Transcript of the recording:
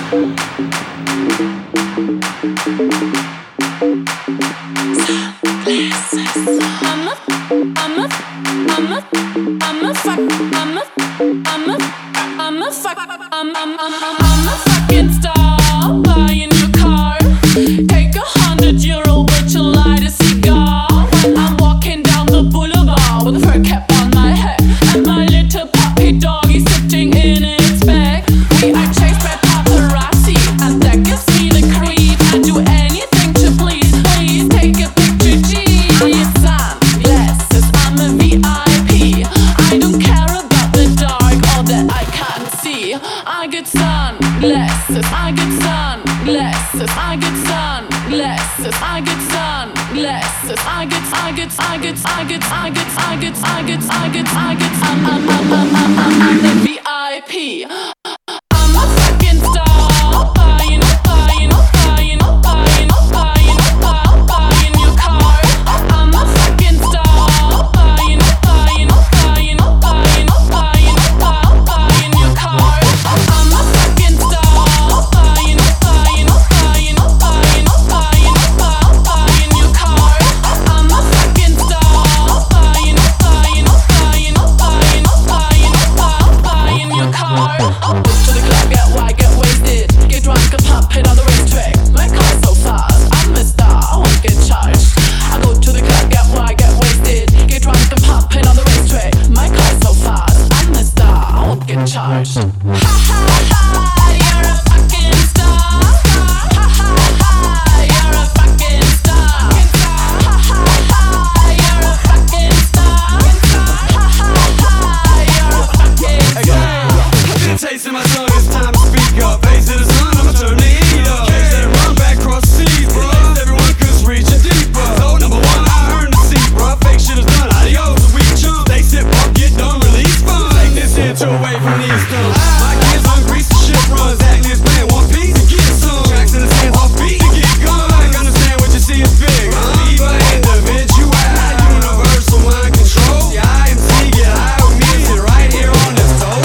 fucking star, buying your car. Take €100, but you light a cigar. When I'm walking down the boulevard with a fur cap on my head, and my little puppy dog is sitting in its bag. We are chased by paparazzi, and that gives me the creep. I do anything to please. Please take a picture, G. I need sunglasses, I'm a VIP. I don't care about the dark or that I can't see. I get sunglasses, I get sunglasses, I get sunglasses, I get sunglasses, I'm the VIP. I'm a fucking star, buying your car. I'm a fucking star, buying your car. I'm a fucking star, buying your car. I'm a fucking star, buying your car. I'll go to the club, get white, get wasted, get drunk and pop it on the racetrack. My car's so fast, I'm a star, I won't get charged. I go to the club, get white, get wasted, get drunk and pop it on the racetrack. My car's so fast, I'm a star, I won't get charged. Ha ha ha, you're a fucking star. Ha ha ha, you're a fucking star. Ha ha ha, you're a fucking star. Ha ha ha, you're a fucking star. Tasting my tongue, it's time to speak up. Face of the sun, I'ma turn the heat up. Catch that run back across the seas, bro. Everyone cause reaching deeper. So number one, I earned the seat, bro. Fake shit is done, adios, we chump. They sip up, get done, release fun. Take this intro away from these stunts. My kids on grease, the shit runs. Acting this plan, one piece to get some. Tracks in the sands, off beat to get gone. Understand what you see is big, Viva individual, universal mind control. The IMC, get high with me, sit right here on this toe.